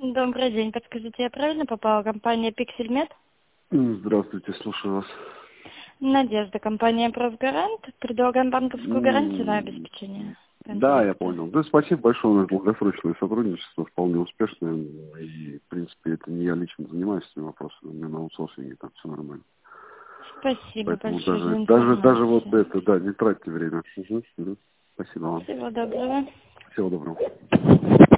Добрый день. Подскажите, я правильно попала? Компания Pixelmed? Здравствуйте, слушаю вас. Надежда, компания Профгарант. Предлагаем банковскую гарантию на обеспечение Да, я контракта. понял. Да, спасибо большое, у нас долгосрочное сотрудничество, вполне успешное. И, в принципе, это не я лично занимаюсь этими вопросами, у меня на аутсорсинге там все нормально. Спасибо Поэтому большое за даже вот информацию. это, да, не тратьте время. Спасибо вам. Всего доброго. Всего доброго.